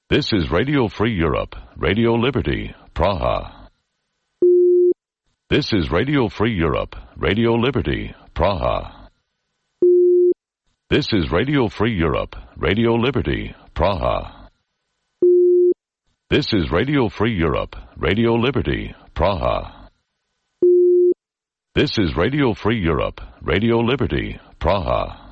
This is Radio Free Europe, Radio Liberty, Praha. This is Radio Free Europe, Radio Liberty, Praha. This is Radio Free Europe, Radio Liberty, Praha. This is Radio Free Europe, Radio Liberty, Praha. This is Radio Free Europe, Radio Liberty, Praha.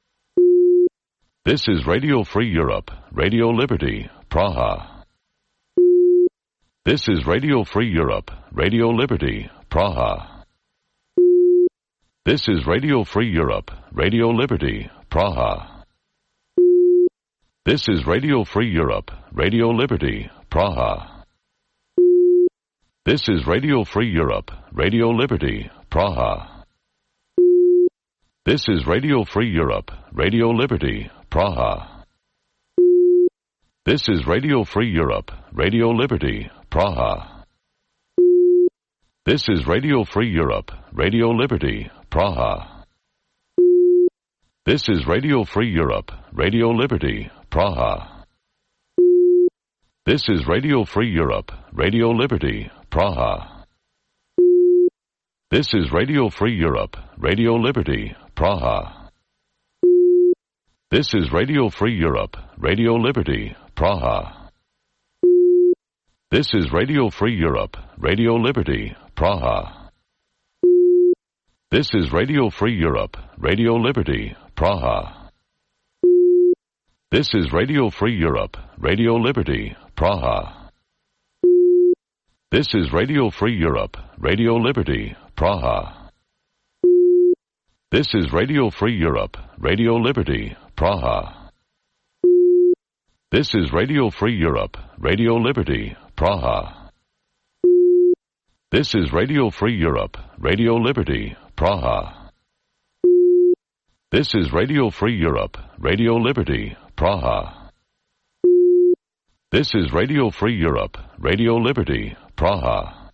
This is Radio Free Europe, Radio Liberty, Praha. This is Radio Free Europe, Radio Liberty, Praha. This is Radio Free Europe, Radio Liberty, Praha. This is Radio Free Europe, Radio Liberty, Praha. This is Radio Free Europe, Radio Liberty, Praha. This is Radio Free Europe, Radio Liberty, Praha. This is Radio Free Europe, Radio Liberty, Praha. This is Radio Free Europe, Radio Liberty, Praha. This is Radio Free Europe, Radio Liberty, Praha. This is Radio Free Europe, Radio Liberty, Praha. This is Radio Free Europe, Radio Liberty, Praha. This is Radio Free Europe, Radio Liberty, Praha. This is Radio Free Europe, Radio Liberty, Praha. This is Radio Free Europe, Radio Liberty, Praha. This is Radio Free Europe, Radio Liberty, Praha. This is Radio Free Europe, Radio Liberty, Praha. This is Radio Free Europe, Radio Liberty, Praha. This is Radio Free Europe, Radio Liberty, Praha. This is Radio Free Europe, Radio Liberty, Praha. This is Radio Free Europe, Radio Liberty, Praha. This is Radio Free Europe, Radio Liberty, Praha.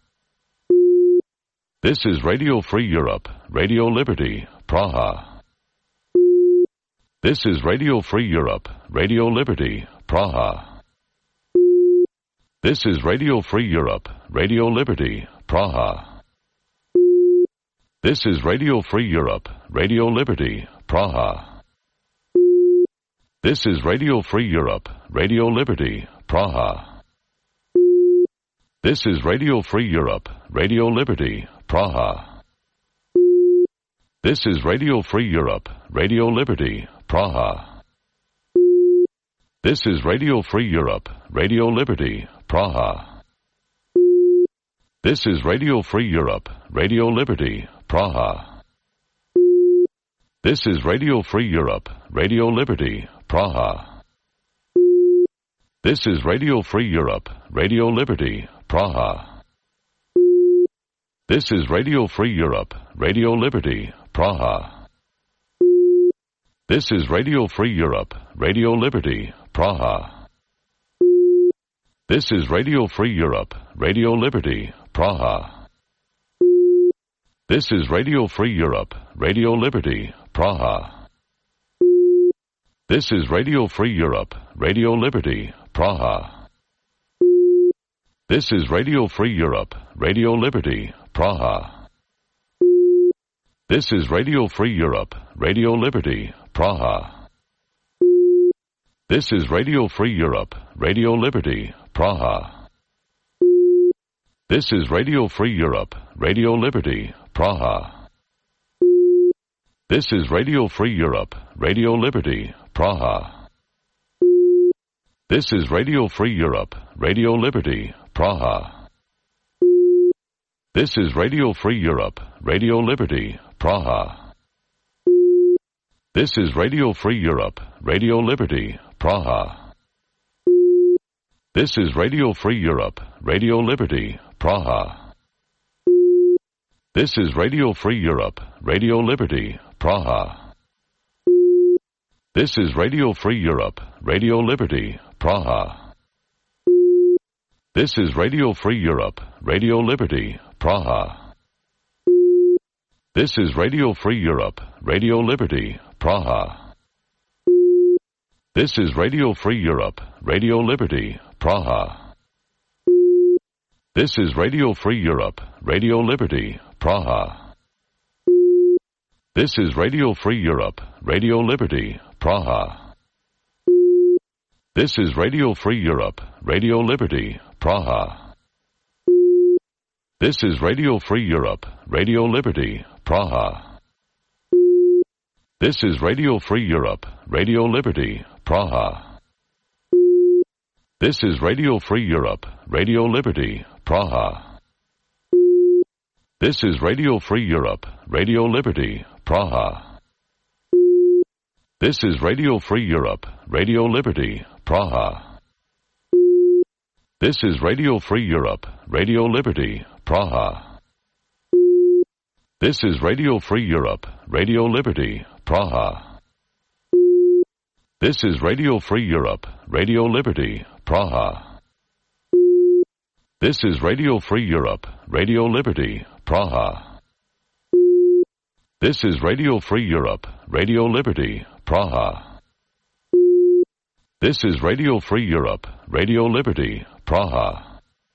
This is Radio Free Europe, Radio Liberty, Praha. This is Radio Free Europe, Radio Liberty, Praha. This is Radio Free Europe, Radio Liberty, Praha. This is Radio Free Europe, Radio Liberty, Praha. This is Radio Free Europe, Radio Liberty, Praha. This is Radio Free Europe, Radio Liberty, Praha. This is Radio Free Europe, Radio Liberty, Praha. This is Radio Free Europe, Radio Liberty, Praha. This is Radio Free Europe, Radio Liberty, Praha. This is Radio Free Europe, Radio Liberty, Praha. This is Radio Free Europe, Radio Liberty, Praha. This is Radio Free Europe, Radio Liberty, Praha. This is Radio Free Europe, Radio Liberty, Praha. This is Radio Free Europe, Radio Liberty, Praha. This is Radio Free Europe, Radio Liberty, Praha. This is Radio Free Europe, Radio Liberty, Praha. This is Radio Free Europe, Radio Liberty, Praha. This is Radio Free Europe, Radio Liberty, Praha. This is Radio Free Europe, Radio Liberty, Praha. This is Radio Free Europe, Radio Liberty, Praha. This is Radio Free Europe, Radio Liberty, Praha. This is Radio Free Europe, Radio Liberty, Praha. This is Radio Free Europe, Radio Liberty, Praha. This is Radio Free Europe, Radio Liberty, Praha. This is Radio Free Europe, Radio Liberty, Praha. This is Radio Free Europe, Radio Liberty, Praha. This is Radio Free Europe, Radio Liberty, Praha. This is Radio Free Europe, Radio Liberty, Praha. This is Radio Free Europe, Radio Liberty, Praha. This is Radio Free Europe, Radio Liberty, Praha. This is Radio Free Europe, Radio Liberty, Praha. This is Radio Free Europe, Radio Liberty, Praha. This is Radio Free Europe, Radio Liberty, Praha. This is Radio Free Europe, Radio Liberty, Praha. This is Radio Free Europe, Radio Liberty, Praha. This is Radio Free Europe, Radio Liberty, Praha. This is Radio Free Europe, Radio Liberty, Praha. This is Radio Free Europe, Radio Liberty, Praha. This is Radio Free Europe, Radio Liberty, Praha. This is Radio Free Europe, Radio Liberty, Praha. This is Radio Free Europe, Radio Liberty, Praha. This is Radio Free Europe, Radio Liberty, Praha. This is Radio Free Europe, Radio Liberty, Praha. This is Radio Free Europe, Radio Liberty, Praha.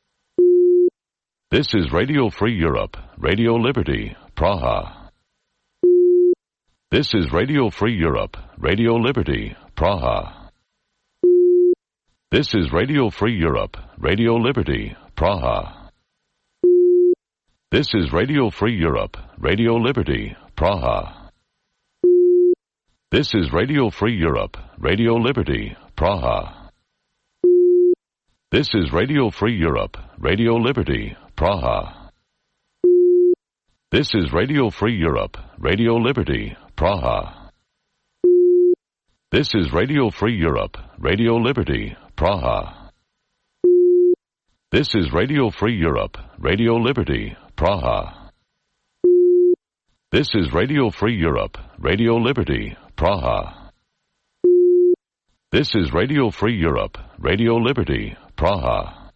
This is Radio Free Europe, Radio Liberty, Praha. This is Radio Free Europe, Radio Liberty, Praha. This is Radio Free Europe, Radio Liberty, Praha. This is Radio Free Europe, Radio Liberty, Praha. This is Radio Free Europe, Radio Liberty, Praha. This is Radio Free Europe, Radio Liberty, Praha. This is Radio Free Europe, Radio Liberty, Praha. This is Radio Free Europe, Radio Liberty, Praha. This is Radio Free Europe, Radio Liberty, Praha. This is Radio Free Europe, Radio Liberty, Praha. This is Radio Free Europe, Radio Liberty, Praha.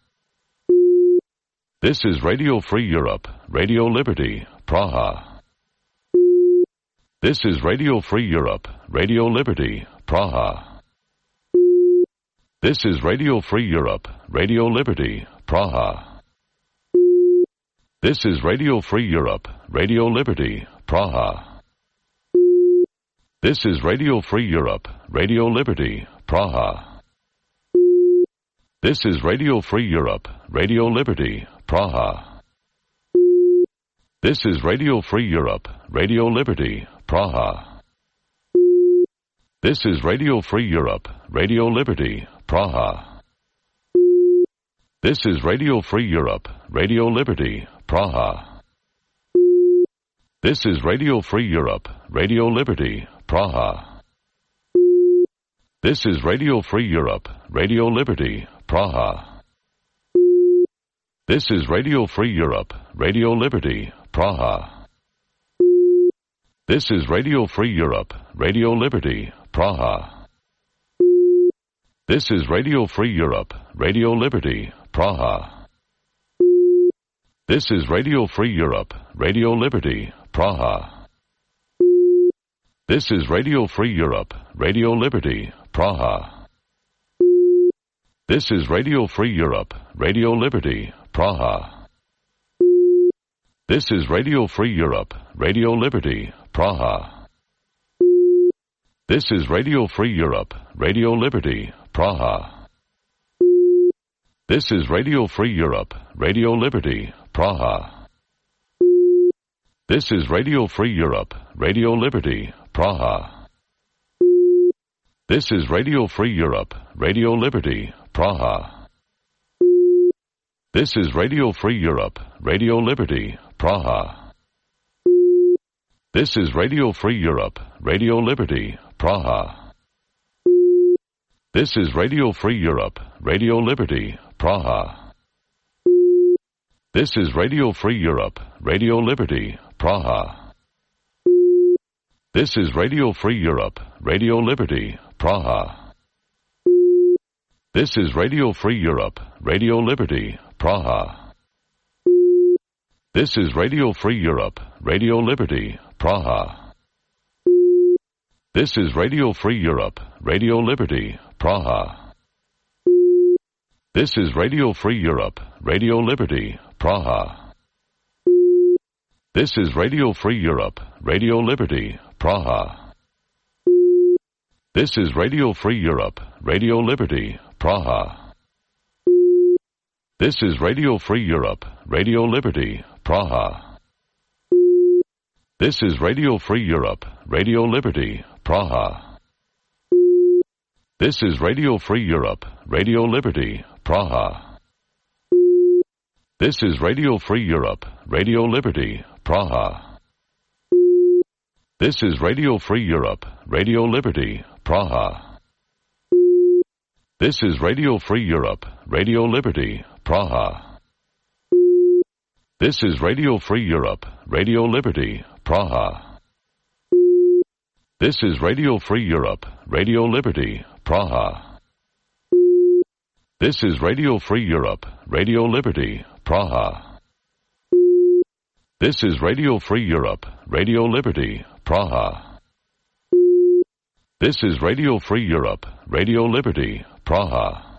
This is Radio Free Europe, Radio Liberty, Praha. This is Radio Free Europe, Radio Liberty, Praha. This is Radio Free Europe, Radio Liberty, Praha. This is Radio Free Europe, Radio Liberty, Praha. This is Radio Free Europe, Radio Liberty, Praha. This is Radio Free Europe, Radio Liberty, Praha. This is Radio Free Europe, Radio Liberty, Praha. This is Radio Free Europe, Radio Liberty, Praha. This is Radio Free Europe, Radio Liberty, Praha. This is Radio Free Europe, Radio Liberty, Praha. This is Radio Free Europe, Radio Liberty, Praha. This is Radio Free Europe, Radio Liberty, Praha. This is Radio Free Europe, Radio Liberty, Praha. This is Radio Free Europe, Radio Liberty, Praha. This is Radio Free Europe, Radio Liberty, Praha. This is Radio Free Europe, Radio Liberty, Praha. This is Radio Free Europe, Radio Liberty, Praha. This is Radio Free Europe, Radio Liberty, Praha. This is Radio Free Europe, Radio Liberty, Praha. This is Radio Free Europe, Radio Liberty, Praha. This is Radio Free Europe, Radio Liberty, Praha. This is Radio Free Europe, Radio Liberty, Praha. This is Radio Free Europe, Radio Liberty, Praha. This is Radio Free Europe, Radio Liberty, Praha. This is Radio Free Europe, Radio Liberty, Praha. This is Radio Free Europe, Radio Liberty, Praha. This is Radio Free Europe, Radio Liberty, Praha. This is Radio Free Europe, Radio Liberty, Praha. This is Radio Free Europe, Radio Liberty, Praha. This is Radio Free Europe, Radio Liberty, Praha. This is Radio Free Europe, Radio Liberty, Praha. This is Radio Free Europe, Radio Liberty, Praha. This is Radio Free Europe, Radio Liberty, Praha. This is Radio Free Europe, Radio Liberty, Praha. This is Radio Free Europe, Radio Liberty, Praha. This is Radio Free Europe, Radio Liberty, Praha. This is Radio Free Europe, Radio Liberty, Praha. This is Radio Free Europe, Radio Liberty, Praha. This is Radio Free Europe, Radio Liberty, Praha. This is Radio Free Europe, Radio Liberty, Praha. This is Radio Free Europe, Radio Liberty, Praha. This is Radio Free Europe, Radio Liberty, Praha. This is Radio Free Europe, Radio Liberty, Praha. This is Radio Free Europe, Radio Liberty, Praha.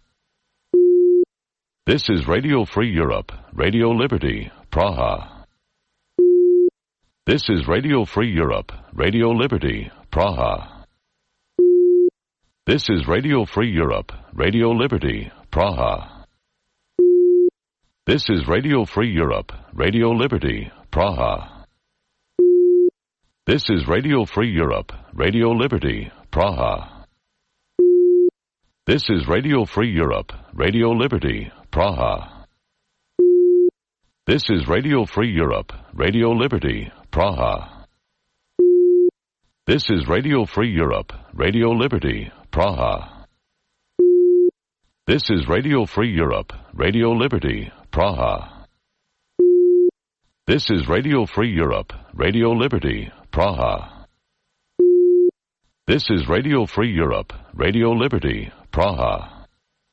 This is Radio Free Europe, Radio Liberty, Praha. This is Radio Free Europe, Radio Liberty, Praha. This is Radio Free Europe, Radio Liberty, Praha. This is Radio Free Europe, Radio Liberty, Praha. This is Radio Free Europe, Radio Liberty, Praha. This is Radio Free Europe, Radio Liberty, Praha. This is Radio Free Europe, Radio Liberty, Praha. This is Radio Free Europe, Radio Liberty, Praha. This is Radio Free Europe, Radio Liberty, Praha. This is Radio Free Europe, Radio Liberty, Praha. This is Radio Free Europe, Radio Liberty, Praha.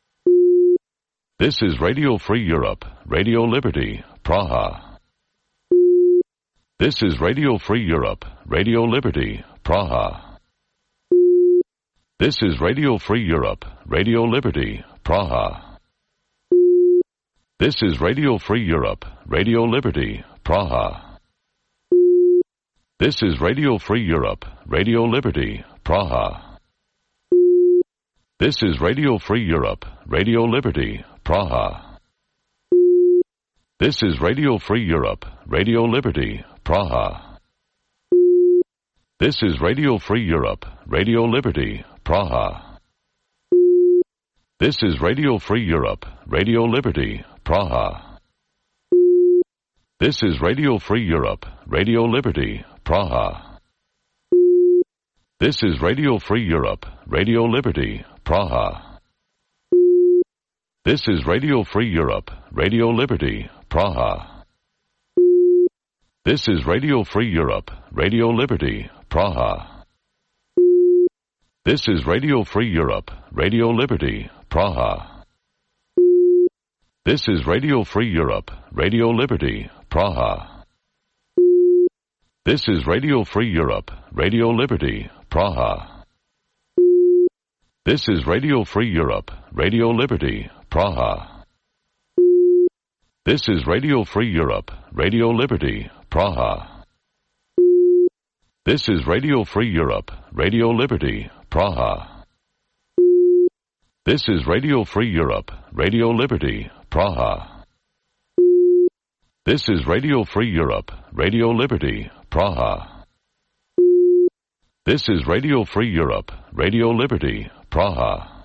This is Radio Free Europe, Radio Liberty, Praha. This is Radio Free Europe, Radio Liberty, Praha. This is Radio Free Europe, Radio Liberty, Praha. This is Radio Free Europe, Radio Liberty, Praha. This is Radio Free Europe, Radio Liberty, Praha. This is Radio Free Europe, Radio Liberty, Praha. This is Radio Free Europe, Radio Liberty, Praha. This is Radio Free Europe, Radio Liberty, Praha. This is Radio Free Europe, Radio Liberty, Praha. This is Radio Free Europe, Radio Liberty, Praha. This is Radio Free Europe, Radio Liberty, Praha. This is Radio Free Europe, Radio Liberty, Praha. This is Radio Free Europe, Radio Liberty, Praha. This is Radio Free Europe, Radio Liberty, Praha. This is Radio Free Europe, Radio Liberty, Praha. This is Radio Free Europe, Radio Liberty, Praha. This is Radio Free Europe, Radio Liberty, Praha. This is Radio Free Europe, Radio Liberty, Praha. This is Radio Free Europe, Radio Liberty, Praha. This is Radio Free Europe, Radio Liberty, Praha. This is Radio Free Europe, Radio Liberty, Praha. This is Radio Free Europe, Radio Liberty, Praha.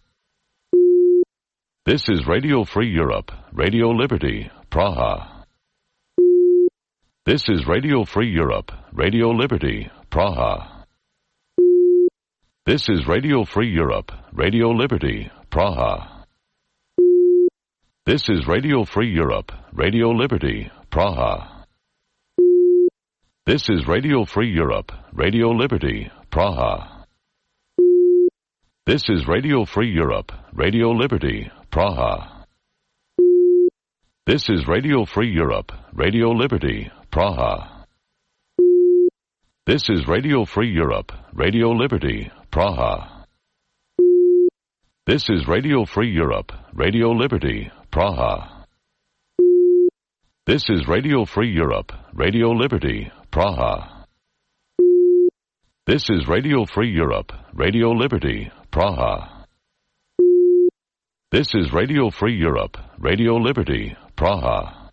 This is Radio Free Europe, Radio Liberty, Praha. This is Radio Free Europe, Radio Liberty, Praha. This is Radio Free Europe, Radio Liberty, Praha. This is Radio Free Europe, Radio Liberty, Praha. This is Radio Free Europe, Radio Liberty, Praha. This is Radio Free Europe, Radio Liberty, Praha. This is Radio Free Europe, Radio Liberty, Praha. This is Radio Free Europe, Radio Liberty, Praha. This is Radio Free Europe, Radio Liberty, Praha. This is Radio Free Europe, Radio Liberty, Praha. This is Radio Free Europe, Radio Liberty, Praha. This is Radio Free Europe, Radio Liberty, Praha.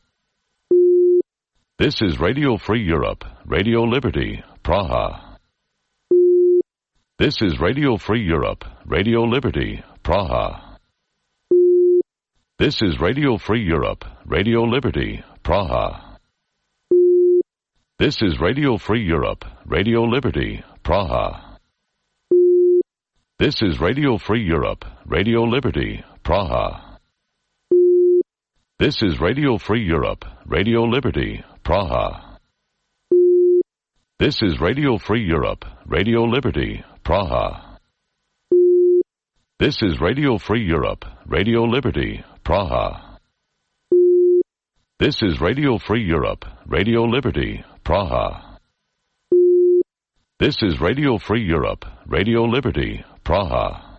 This is Radio Free Europe, Radio Liberty, Praha. This is Radio Free Europe, Radio Liberty, Praha. This is Radio Free Europe, Radio Liberty, Praha. This is Radio Free Europe, Radio Liberty, Praha. This is Radio Free Europe, Radio Liberty, Praha. This is Radio Free Europe, Radio Liberty, Praha. This is Radio Free Europe, Radio Liberty, Praha. This is Radio Free Europe, Radio Liberty, Praha. This is Radio Free Europe, Radio Liberty, Praha. This is Radio Free Europe, Radio Liberty, Praha.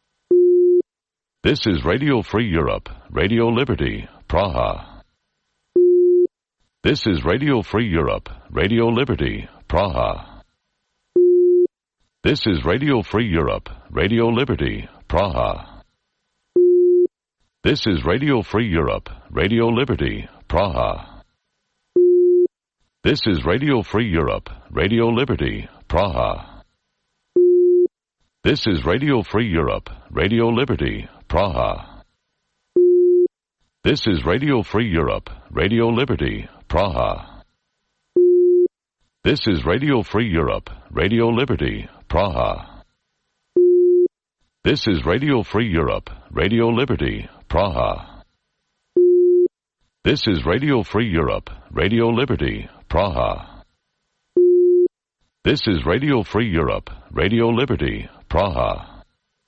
This is Radio Free Europe, Radio Liberty, Praha. This is Radio Free Europe, Radio Liberty, Praha. This is Radio Free Europe, Radio Liberty, Praha. This is Radio Free Europe, Radio Liberty, Praha. This is Radio Free Europe, Radio Liberty, Praha. This is Radio Free Europe, Radio Liberty, Praha. This is Radio Free Europe, Radio Liberty, Praha. This is Radio Free Europe, Radio Liberty, Praha. This is Radio Free Europe, Radio Liberty, Praha. This is Radio Free Europe, Radio Liberty, Praha. This is Radio Free Europe, Radio Liberty, Praha.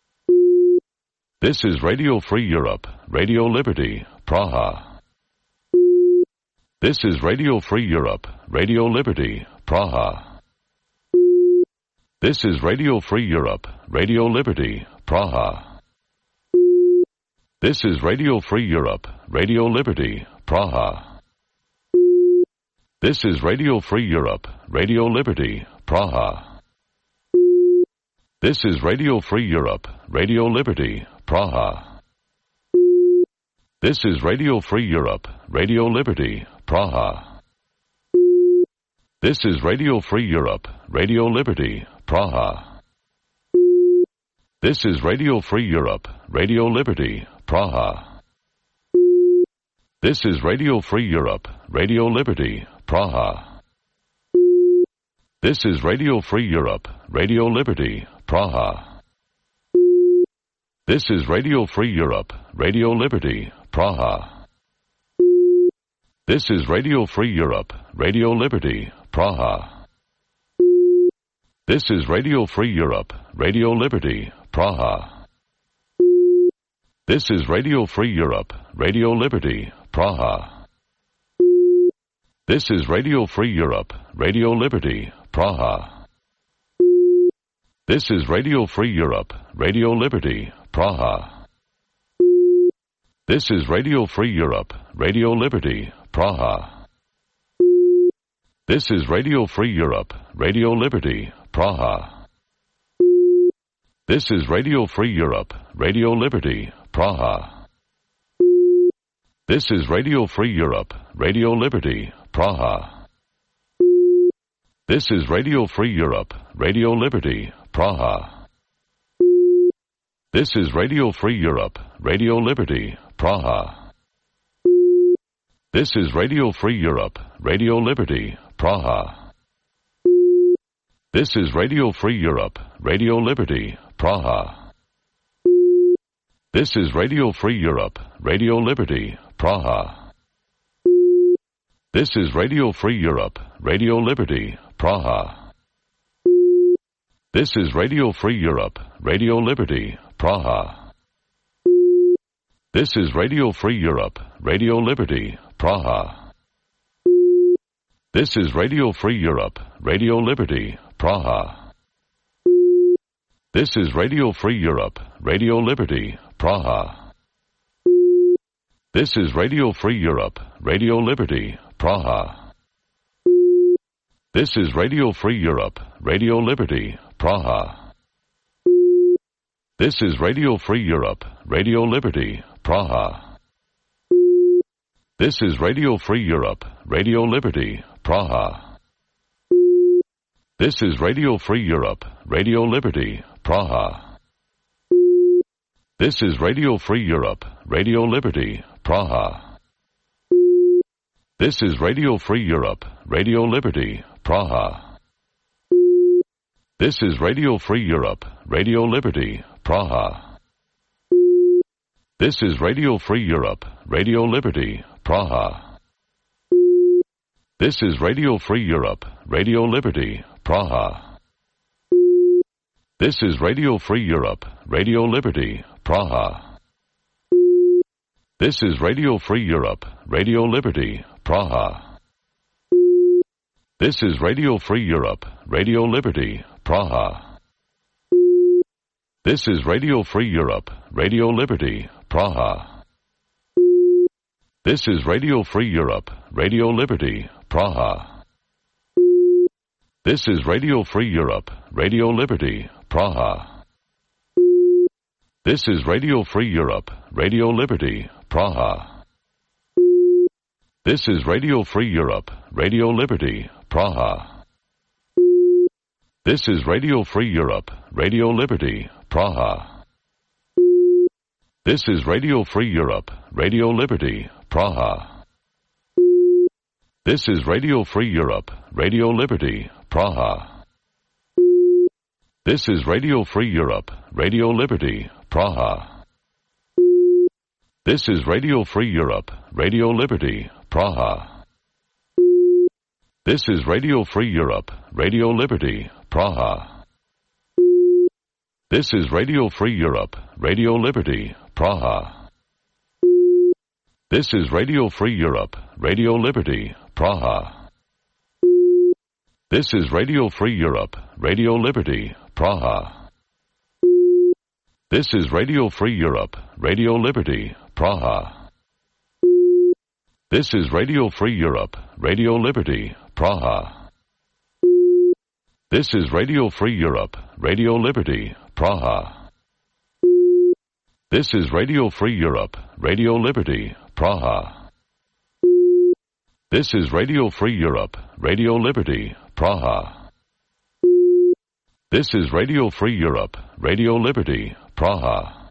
This is Radio Free Europe, Radio Liberty, Praha. This is Radio Free Europe, Radio Liberty, Praha. This is Radio Free Europe, Radio Liberty, Praha. This is Radio Free Europe, Radio Liberty, Praha. This is Radio Free Europe, Radio Liberty, Praha. This is Radio Free Europe, Radio Liberty, Praha. This is Radio Free Europe, Radio Liberty, Praha. This is Radio Free Europe, Radio Liberty, Praha. This is Radio Free Europe, Radio Liberty, Praha. This is Radio Free Europe, Radio Liberty, Praha. This is Radio Free Europe, Radio Liberty, Praha. This is Radio Free Europe, Radio Liberty, Praha. This is Radio Free Europe, Radio Liberty, Praha. This is Radio Free Europe, Radio Liberty, Praha. This is Radio Free Europe, Radio Liberty, Praha. This is Radio Free Europe, Radio Liberty, Praha. This is Radio Free Europe, Radio Liberty, Praha. This is Radio Free Europe, Radio Liberty, Praha. This is Radio Free Europe, Radio Liberty, Praha. This is Radio Free Europe, Radio Liberty, Praha. This is Radio Free Europe, Radio Liberty, Praha. This is Radio Free Europe, Radio Liberty, Praha. This is Radio Free Europe, Radio Liberty, Praha. This is Radio Free Europe, Radio Liberty, Praha. This is Radio Free Europe, Radio Liberty, Praha. This is Radio Free Europe, Radio Liberty, Praha. This is Radio Free Europe, Radio Liberty, Praha. This is Radio Free Europe, Radio Liberty, Praha. This is Radio Free Europe, Radio Liberty, Praha. This is Radio Free Europe, Radio Liberty, Praha. This is Radio Free Europe, Radio Liberty, Praha. This is Radio Free Europe, Radio Liberty, Praha. This is Radio Free Europe, Radio Liberty, Praha. This is Radio Free Europe, Radio Liberty, Praha. This is Radio Free Europe, Radio Liberty, Praha. This is Radio Free Europe, Radio Liberty, Praha. This is Radio Free Europe, Radio Liberty, Praha. This is Radio Free Europe, Radio Liberty, Praha. This is Radio Free Europe, Radio Liberty, Praha. This is Radio Free Europe, Radio Liberty, Praha. This is Radio Free Europe, Radio Liberty, Praha. This is Radio Free Europe, Radio Liberty, Praha. This is Radio Free Europe, Radio Liberty, Praha. This is Radio Free Europe, Radio Liberty, Praha. This is Radio Free Europe, Radio Liberty, Praha. This is Radio Free Europe, Radio Liberty, Praha. This is Radio Free Europe, Radio Liberty, Praha. This is Radio Free Europe, Radio Liberty, Praha. This is Radio Free Europe, Radio Liberty, Praha. This is Radio Free Europe, Radio Liberty, Praha. This is Radio Free Europe, Radio Liberty, Praha. This is Radio Free Europe, Radio Liberty, Praha. This is Radio Free Europe, Radio Liberty, Praha. This is Radio Free Europe, Radio Liberty, Praha. This is Radio Free Europe, Radio Liberty, Praha. This is Radio Free Europe, Radio Liberty, Praha. This is Radio Free Europe, Radio Liberty, Praha. This is Radio Free Europe, Radio Liberty, Praha. This is Radio Free Europe, Radio Liberty, Praha. This is Radio Free Europe, Radio Liberty, Praha. This is Radio Free Europe, Radio Liberty, Praha. This is Radio Free Europe, Radio Liberty, Praha. This is Radio Free Europe, Radio Liberty, Praha. This is Radio Free Europe, Radio Liberty, Praha.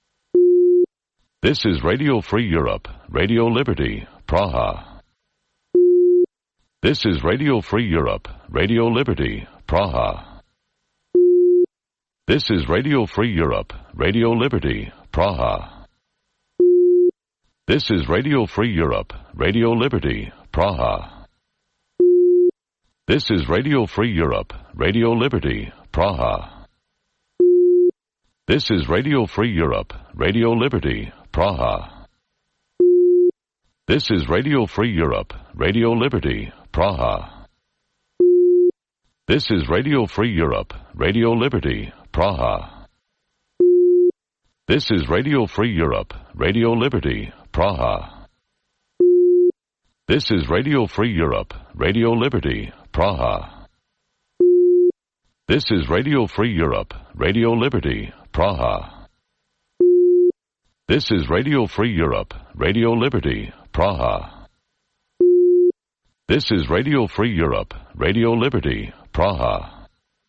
This is Radio Free Europe, Radio Liberty, Praha. This is Radio Free Europe, Radio Liberty, Praha. This is Radio Free Europe, Radio Liberty, Praha. This is Radio Free Europe, Radio Liberty, Praha. This is Radio Free Europe, Radio Liberty, Praha. This is Radio Free Europe, Radio Liberty, Praha. This is Radio Free Europe, Radio Liberty, Praha. This is Radio Free Europe, Radio Liberty, Praha. This is Radio Free Europe, Radio Liberty, Praha. This is Radio Free Europe, Radio Liberty, Praha. This is Radio Free Europe, Radio Liberty, Praha. This is Radio Free Europe, Radio Liberty, Praha. This is Radio Free Europe, Radio Liberty, Praha.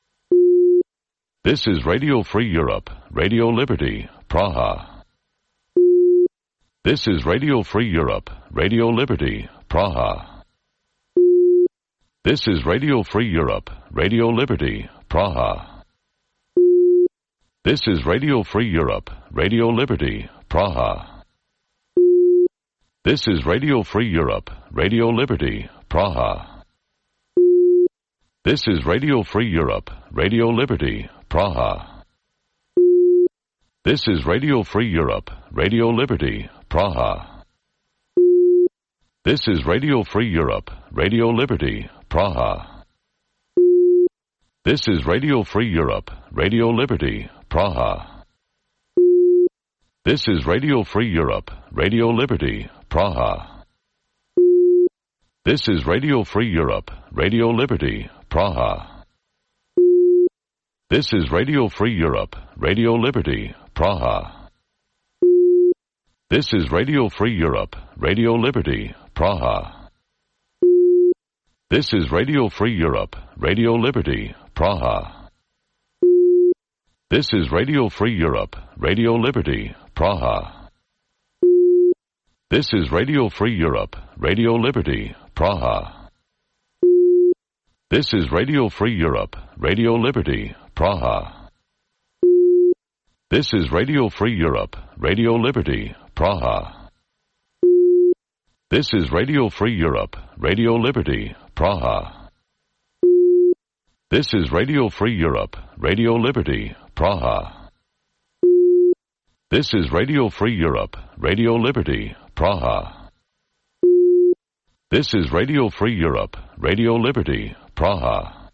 This is Radio Free Europe, Radio Liberty, Praha. This is Radio Free Europe, Radio Liberty, Praha. This is Radio Free Europe, Radio Liberty, Praha. This is Radio Free Europe, Radio Liberty, Praha. This is Radio Free Europe, Radio Liberty, Praha. This is Radio Free Europe, Radio Liberty, Praha. This is Radio Free Europe, Radio Liberty, Praha. This is Radio Free Europe, Radio Liberty, Praha. This is Radio Free Europe, Radio Liberty, Praha. This is Radio Free Europe, Radio Liberty, Praha. This is Radio Free Europe, Radio Liberty, Praha. This is Radio Free Europe, Radio Liberty, Praha. This is Radio Free Europe, Radio Liberty, Praha. This is Radio Free Europe, Radio Liberty, Praha. This is Radio Free Europe, Radio Liberty, Praha. This is Radio Free Europe, Radio Liberty, Praha. This is Radio Free Europe, Radio Liberty, Praha. This is Radio Free Europe, Radio Liberty, Praha. This is Radio Free Europe, Radio Liberty, Praha. This is Radio Free Europe, Radio Liberty, Praha. This is Radio Free Europe, Radio Liberty, Praha. This is Radio Free Europe, Radio Liberty, Praha.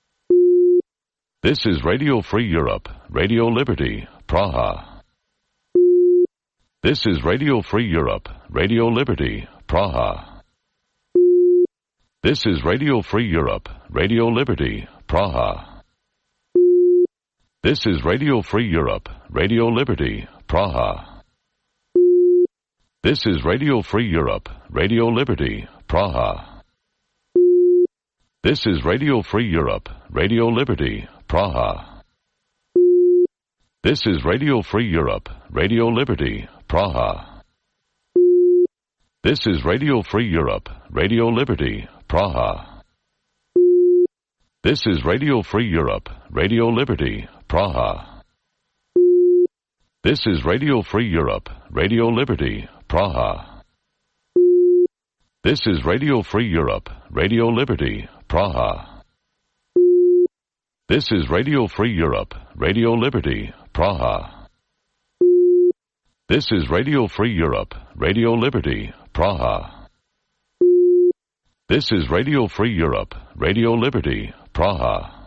This is Radio Free Europe, Radio Liberty, Praha. This is Radio Free Europe, Radio Liberty, Praha. This is Radio Free Europe, Radio Liberty, Praha. This is Radio Free Europe, Radio Liberty, Praha. This is Radio Free Europe, Radio Liberty, Praha. This is Radio Free Europe, Radio Liberty, Praha. This is Radio Free Europe, Radio Liberty, Praha. This is Radio Free Europe, Radio Liberty, Praha. This is Radio Free Europe, Radio Liberty, Praha. This is Radio Free Europe, Radio Liberty, Praha. This is Radio Free Europe, Radio Liberty, Praha. This is Radio Free Europe, Radio Liberty, Praha. This is Radio Free Europe, Radio Liberty, Praha. This is Radio Free Europe, Radio Liberty, Praha.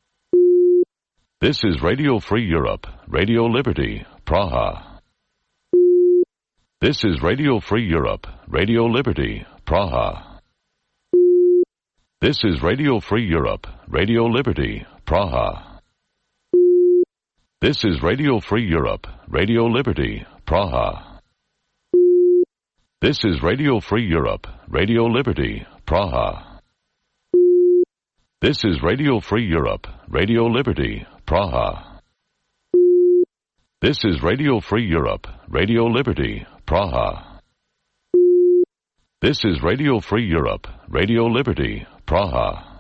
This is Radio Free Europe, Radio Liberty, Praha. This is Radio Free Europe, Radio Liberty, Praha. This is Radio Free Europe, Radio Liberty, Praha. This is Radio Free Europe, Radio Liberty, Praha. This is Radio Free Europe, Radio Liberty, Praha. This is Radio Free Europe, Radio Liberty, Praha. This is Radio Free Europe, Radio Liberty, Praha. This is Radio Free Europe, Radio Liberty, Praha.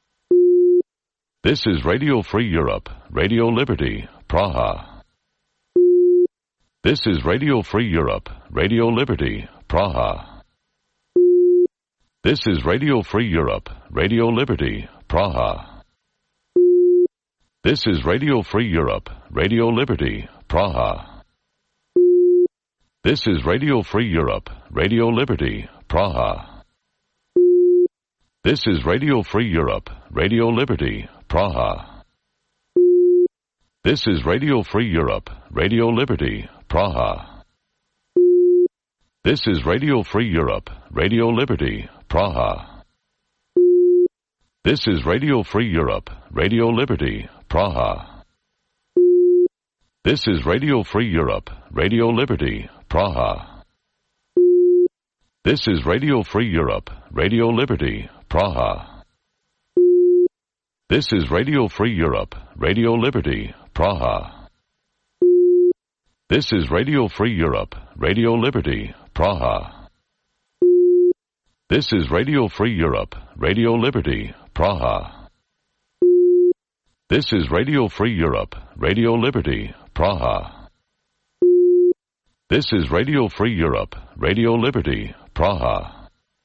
This is Radio Free Europe, Radio Liberty, Praha. This is Radio Free Europe, Radio Liberty, Praha. This is Radio Free Europe, Radio Liberty, Praha. This is Radio Free Europe, Radio Liberty, Praha. This is Radio Free Europe, Radio Liberty, Praha. This is Radio Free Europe, Radio Liberty, Praha. This is Radio Free Europe, Radio Liberty, Praha. This is Radio Free Europe, Radio Liberty, Praha. This is Radio Free Europe, Radio Liberty, Praha. This is Radio Free Europe, Radio Liberty, Praha. This is Radio Free Europe, Radio Liberty, Praha. This is Radio Free Europe, Radio Liberty, Praha. This is Radio Free Europe, Radio Liberty, Praha. This is Radio Free Europe, Radio Liberty, Praha. This is Radio Free Europe, Radio Liberty, Praha. This is Radio Free Europe, Radio Liberty, Praha.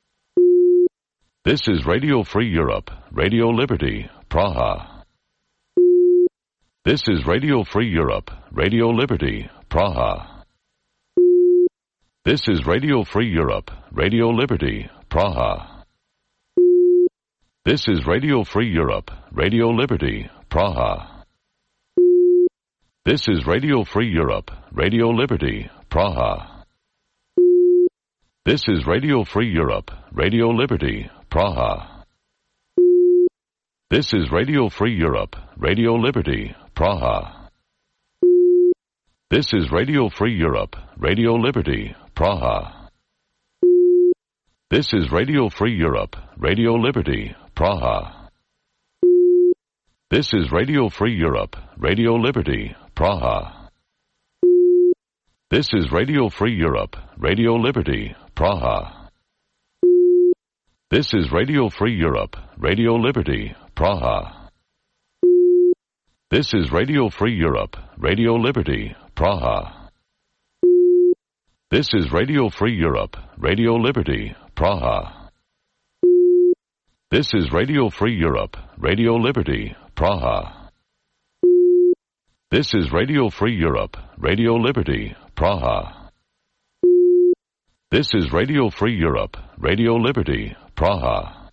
This is Radio Free Europe, Radio Liberty, Praha. This is Radio Free Europe, Radio Liberty, Praha. This is Radio Free Europe, Radio Liberty, Praha. This is Radio Free Europe, Radio Liberty, Praha. This is Radio Free Europe, Radio Liberty, Praha. This is Radio Free Europe, Radio Liberty, Praha. This is Radio Free Europe, Radio Liberty, Praha. This is Radio Free Europe, Radio Liberty, Praha. This is Radio Free Europe, Radio Liberty, Praha. This is Radio Free Europe, Radio Liberty, Praha. This is Radio Free Europe, Radio Liberty, Praha. This is Radio Free Europe, Radio Liberty, Praha. This is Radio Free Europe, Radio Liberty, Praha. This is Radio Free Europe, Radio Liberty, Praha. This is Radio Free Europe, Radio Liberty, Praha. This is Radio Free Europe, Radio Liberty, Praha. This is Radio Free Europe, Radio Liberty, Praha.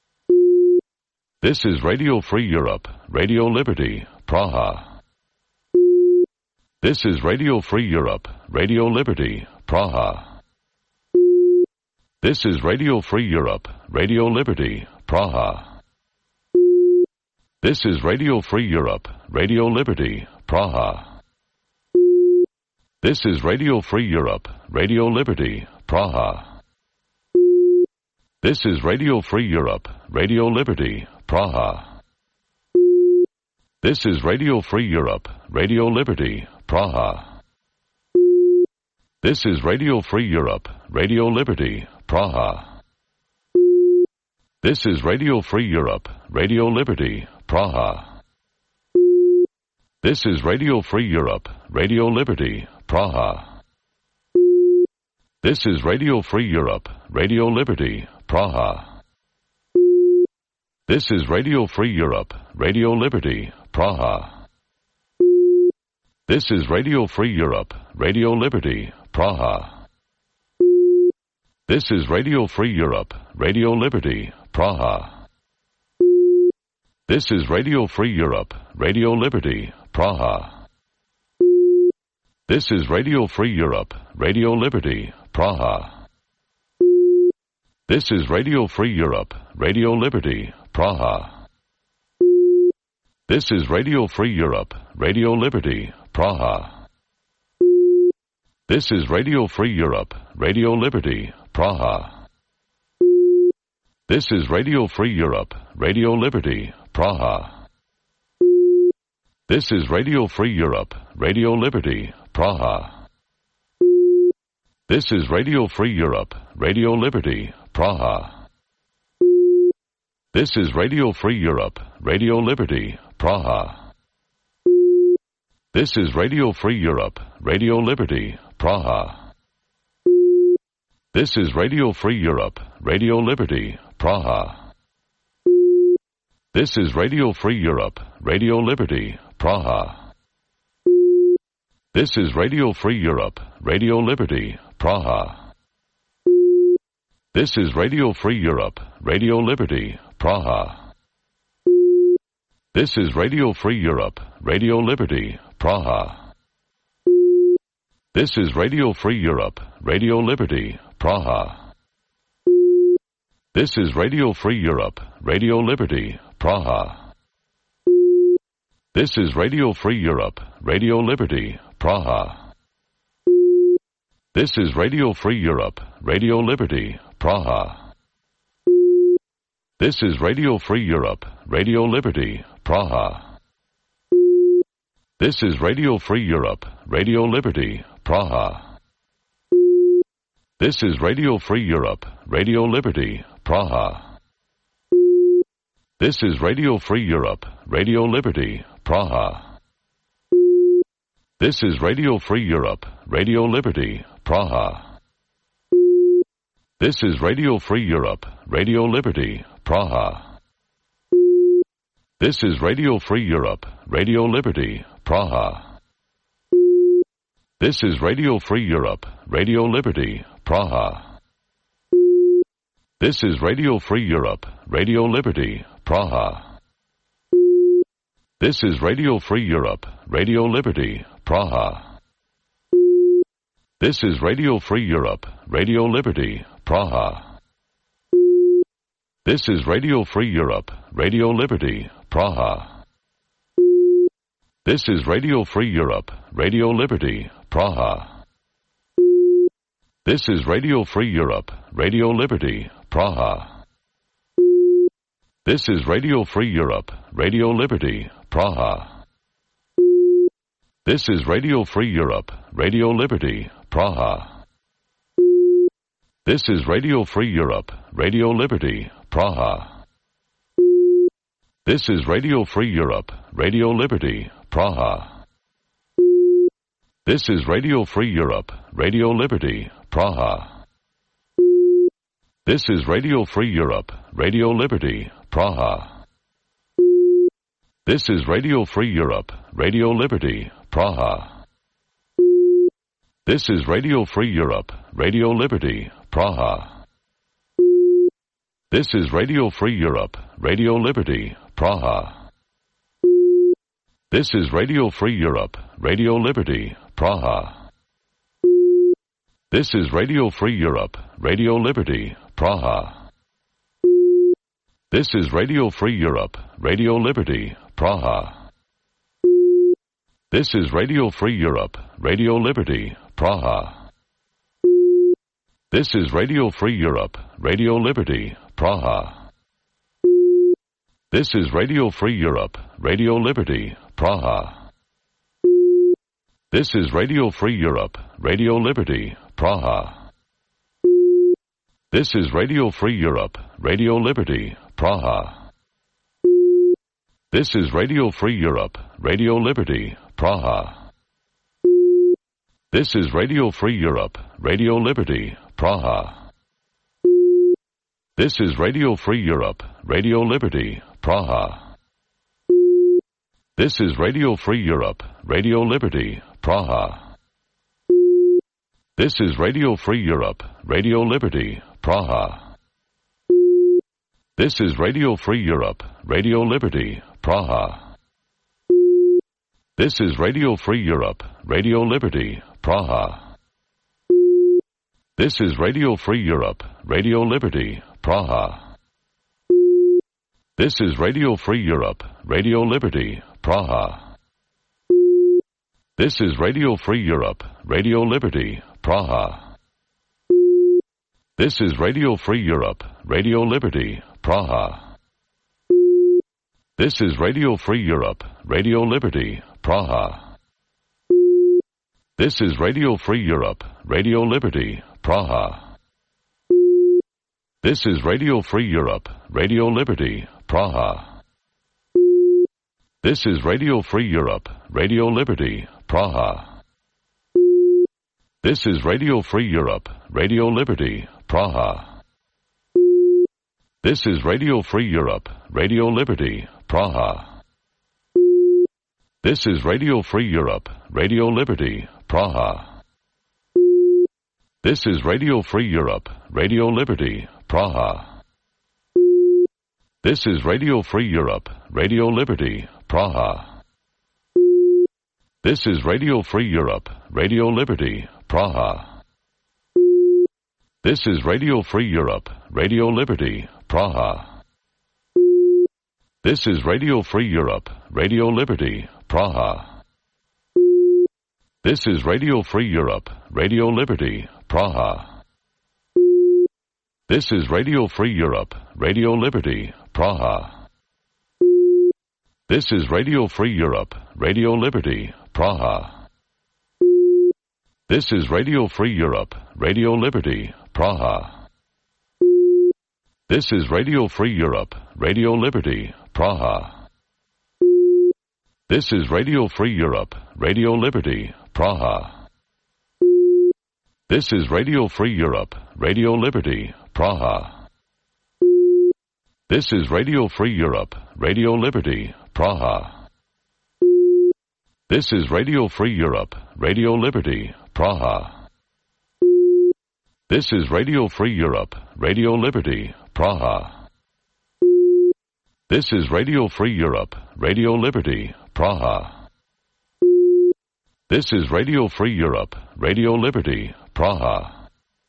This is Radio Free Europe, Radio Liberty, Praha. This is Radio Free Europe, Radio Liberty, Praha. This is Radio Free Europe, Radio Liberty, Praha. This is Radio Free Europe, Radio Liberty, Praha. This is Radio Free Europe, Radio Liberty, Praha. This is Radio Free Europe, Radio Liberty, Praha. This is Radio Free Europe, Radio Liberty, Praha. This is Radio Free Europe, Radio Liberty, Praha. This is Radio Free Europe, Radio Liberty, Praha. This is Radio Free Europe, Radio Liberty, Praha. This is Radio Free Europe, Radio Liberty, Praha. This is Radio Free Europe, Radio Liberty, Praha. This is Radio Free Europe, Radio Liberty, Praha. This is Radio Free Europe, Radio Liberty, Praha. This is Radio Free Europe, Radio Liberty, Praha. This is Radio Free Europe, Radio Liberty, Praha. This is Radio Free Europe, Radio Liberty, Praha. This is Radio Free Europe, Radio Liberty, Praha. This is Radio Free Europe, Radio Liberty, Praha. This is Radio Free Europe, Radio Liberty, Praha. This is Radio Free Europe, Radio Liberty, Praha. This is Radio Free Europe, Radio Liberty, Praha. This is Radio Free Europe, Radio Liberty, Praha. This is Radio Free Europe, Radio Liberty, Praha. This is Radio Free Europe, Radio Liberty, Praha. This is Radio Free Europe, Radio Liberty, Praha. This is Radio Free Europe, Radio Liberty, Praha. This is Radio Free Europe, Radio Liberty, Praha. This is Radio Free Europe, Radio Liberty, Praha. This is Radio Free Europe, Radio Liberty, Praha. This is Radio Free Europe, Radio Liberty, Praha. This is Radio Free Europe, Radio Liberty, Praha. This is Radio Free Europe, Radio Liberty, Praha. This is Radio Free Europe, Radio Liberty, Praha. This is Radio Free Europe, Radio Liberty, Praha. This is Radio Free Europe, Radio Liberty, Praha. This is Radio Free Europe, Radio Liberty, Praha. This is Radio Free Europe, Radio Liberty, Praha. This is Radio Free Europe, Radio Liberty, Praha. This is Radio Free Europe, Radio Liberty, Praha. This is Radio Free Europe, Radio Liberty, Praha. This is Radio Free Europe, Radio Liberty, Praha. This is Radio Free Europe, Radio Liberty, Praha. This is Radio Free Europe, Radio Liberty, Praha. This is Radio Free Europe, Radio Liberty, Praha. This is Radio Free Europe, Radio Liberty, Praha. This is Radio Free Europe, Radio Liberty, Praha. This is Radio Free Europe, Radio Liberty, Praha. This is Radio Free Europe, Radio Liberty, Praha. This is Radio Free Europe, Radio Liberty, Praha. This is Radio Free Europe, Radio Liberty, Praha. This is Radio Free Europe, Radio Liberty, Praha. This is Radio Free Europe, Radio Liberty, Praha. This is Radio Free Europe, Radio Liberty, Praha. This is Radio Free Europe, Radio Liberty, Praha. This is Radio Free Europe, Radio Liberty, Praha. This is Radio Free Europe, Radio Liberty, Praha. This is Radio Free Europe, Radio Liberty, Praha. This is Radio Free Europe, Radio Liberty, Praha. This is Radio Free Europe, Radio Liberty, Praha. This is Radio Free Europe, Radio Liberty, Praha. This is Radio Free Europe, Radio Liberty, Praha. This is Radio Free Europe, Radio Liberty, Praha. This is Radio Free Europe, Radio Liberty, Praha. This is Radio Free Europe, Radio Liberty, Praha. This is Radio Free Europe, Radio Liberty, Praha. This is Radio Free Europe, Radio Liberty, Praha. This is Radio Free Europe, Radio Liberty, Praha. This is Radio Free Europe, Radio Liberty, Praha. This is Radio Free Europe, Radio Liberty, Praha. This is Radio Free Europe, Radio Liberty, Praha. This is Radio Free Europe, Radio Liberty, Praha. This is Radio Free Europe, Radio Liberty, Praha. This is Radio Free Europe, Radio Liberty, Praha. This is Radio Free Europe, Radio Liberty, Praha. This is Radio Free Europe, Radio Liberty, Praha. This is Radio Free Europe, Radio Liberty, Praha. This is Radio Free Europe, Radio Liberty, Praha. This is Radio Free Europe, Radio Liberty, Praha. This is Radio Free Europe, Radio Liberty, Praha. This is Radio Free Europe, Radio Liberty, Praha. This is Radio Free Europe, Radio Liberty, Praha. This is Radio Free Europe, Radio Liberty, Praha. This is Radio Free Europe, Radio Liberty, Praha. This is Radio Free Europe, Radio Liberty, Praha. This is Radio Free Europe, Radio Liberty, Praha. This is Radio Free Europe, Radio Liberty, Praha. This is Radio Free Europe, Radio Liberty, Praha. This is Radio Free Europe, Radio Liberty, Praha. This is Radio Free Europe, Radio Liberty, Praha. This is Radio Free Europe, Radio Liberty, Praha. This is Radio Free Europe, Radio Liberty, Praha. This is Radio Free Europe, Radio Liberty, Praha. This is Radio Free Europe, Radio Liberty, Praha. This is Radio Free Europe, Radio Liberty, Praha. This is Radio Free Europe, Radio Liberty, Praha. This is Radio Free Europe, Radio Liberty, Praha. This is Radio Free Europe, Radio Liberty, Praha. This is Radio Free Europe, Radio Liberty, Praha.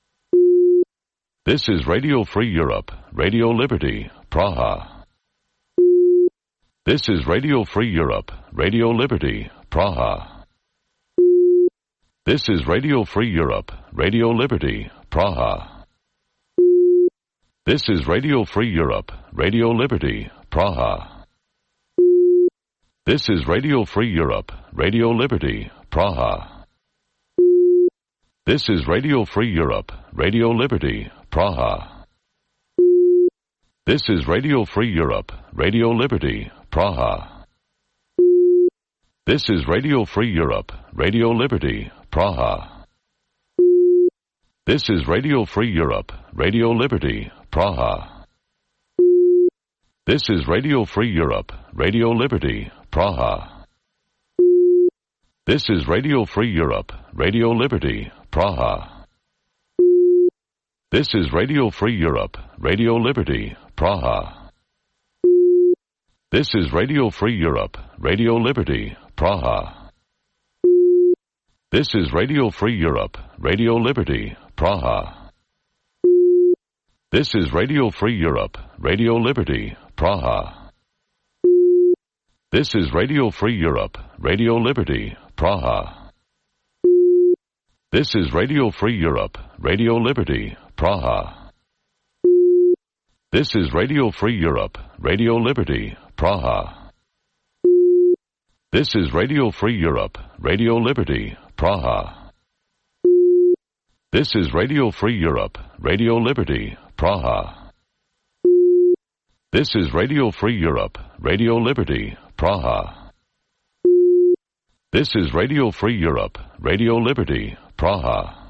This is Radio Free Europe, Radio Liberty, Praha. This is Radio Free Europe, Radio Liberty, Praha. This is Radio Free Europe, Radio Liberty, Praha. This is Radio Free Europe, Radio Liberty, Praha. This is Radio Free Europe, Radio Liberty, Praha. This is Radio Free Europe, Radio Liberty, Praha. This is Radio Free Europe, Radio Liberty, Praha. This is Radio Free Europe, Radio Liberty, Praha. This is Radio Free Europe, Radio Liberty, Praha. This is Radio Free Europe, Radio Liberty, Praha. This is Radio Free Europe, Radio Liberty, Praha. This is Radio Free Europe, Radio Liberty, Praha. This is Radio Free Europe, Radio Liberty, Praha. This is Radio Free Europe, Radio Liberty, Praha. This is Radio Free Europe, Radio Liberty, Praha. This is Radio Free Europe, Radio Liberty, Praha. This is Radio Free Europe, Radio Liberty, Praha. This is Radio Free Europe, Radio Liberty, Praha. This is Radio Free Europe, Radio Liberty, Praha. This is Radio Free Europe, Radio Liberty, Praha. This is Radio Free Europe, Radio Liberty, Praha. This is Radio Free Europe, Radio Liberty, Praha.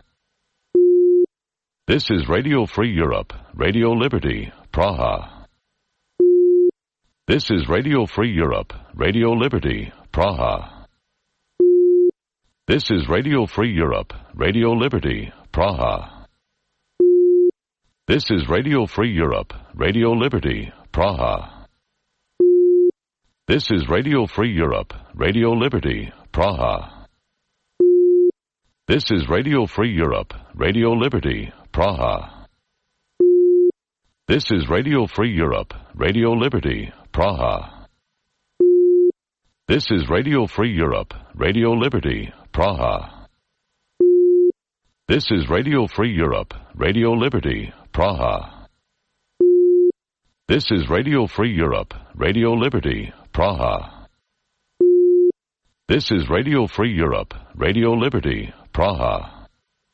This is Radio Free Europe, Radio Liberty, Praha. This is Radio Free Europe, Radio Liberty, Praha. This is Radio Free Europe, Radio Liberty, Praha. This is Radio Free Europe, Radio Liberty, Praha. This is Radio Free Europe, Radio Liberty, Praha. This is Radio Free Europe, Radio Liberty, Praha. This is Radio Free Europe, Radio Liberty, Praha. This is Radio Free Europe, Radio Liberty, Praha. This is Radio Free Europe, Radio Liberty, Praha. This is Radio Free Europe, Radio Liberty, Praha. This is Radio Free Europe, Radio Liberty, Praha.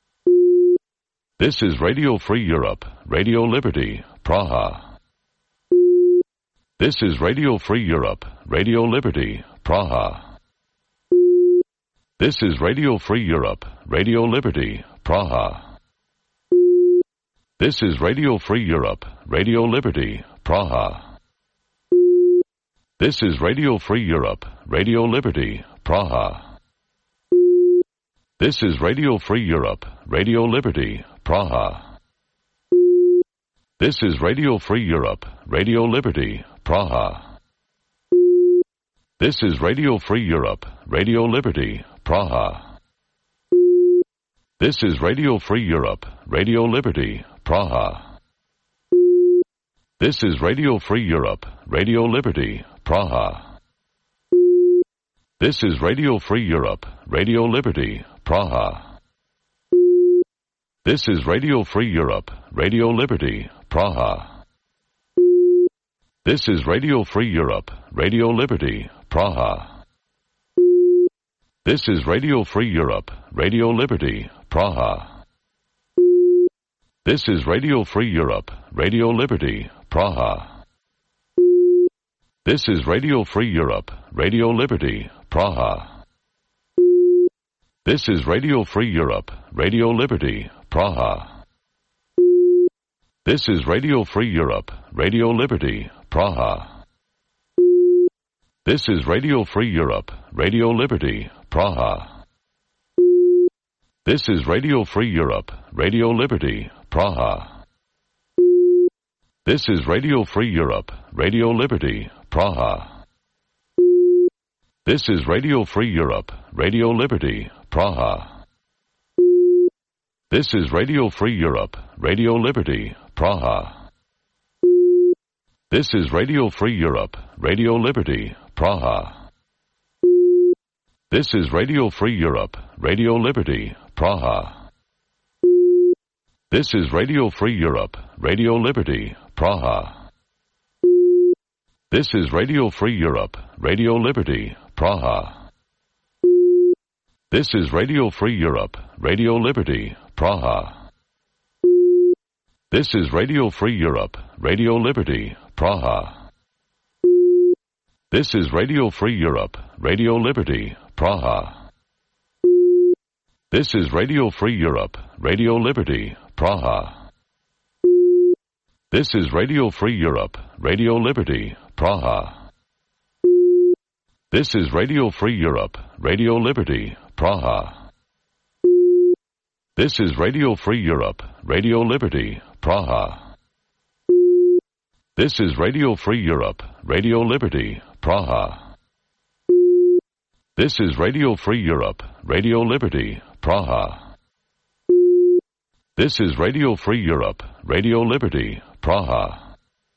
This is Radio Free Europe, Radio Liberty, Praha. This is Radio Free Europe, Radio Liberty, Praha. This is Radio Free Europe, Radio Liberty, Praha. This is Radio Free Europe, Radio Liberty, Praha. This is Radio Free Europe, Radio Liberty, Praha. This is Radio Free Europe, Radio Liberty, Praha. This is Radio Free Europe, Radio Liberty, Praha. This is Radio Free Europe, Radio Liberty, Praha. This is Radio Free Europe, Radio Liberty, Praha. This is Radio Free Europe, Radio Liberty, Praha. This is Radio Free Europe, Radio Liberty, Praha. This is Radio Free Europe, Radio Liberty, Praha. This is Radio Free Europe, Radio Liberty, Praha. This is Radio Free Europe, Radio Liberty, Praha. This is Radio Free Europe, Radio Liberty, Praha. This is Radio Free Europe, Radio Liberty, Praha. This is Radio Free Europe, Radio Liberty, Praha. This is Radio Free Europe, Radio Liberty, Praha. This is Radio Free Europe, Radio Liberty, Praha. This is Radio Free Europe, Radio Liberty, Praha. This is Radio Free Europe, Radio Liberty, Praha. This is Radio Free Europe, Radio Liberty, Praha. This is Radio Free Europe, Radio Liberty, Praha. This is Radio Free Europe, Radio Liberty, Praha. This is Radio Free Europe, Radio Liberty, Praha. This is Radio Free Europe, Radio Liberty, Praha. This is Radio Free Europe, Radio Liberty, Praha. This is Radio Free Europe, Radio Liberty, Praha. This is Radio Free Europe, Radio Liberty, Praha. This is Radio Free Europe, Radio Liberty, Praha. This is Radio Free Europe, Radio Liberty, Praha. This is Radio Free Europe, Radio Liberty, Praha. This is Radio Free Europe, Radio Liberty, Praha. This is Radio Free Europe, Radio Liberty, Praha. This is Radio Free Europe, Radio Liberty, Praha. This is Radio Free Europe, Radio Liberty, Praha. This is Radio Free Europe, Radio Liberty, Praha.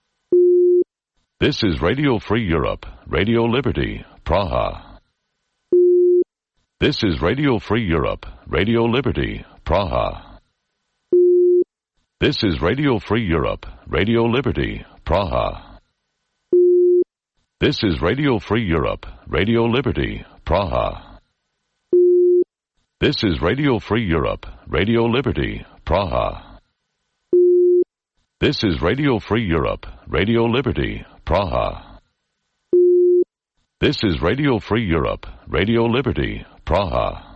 This is Radio Free Europe, Radio Liberty, Praha. This is Radio Free Europe, Radio Liberty, Praha. This is Radio Free Europe, Radio Liberty, Praha. This is Radio Free Europe, Radio Liberty, Praha. This is Radio Free Europe, Radio Liberty, Praha. This is Radio Free Europe, Radio Liberty, Praha. This is Radio Free Europe, Radio Liberty, Praha.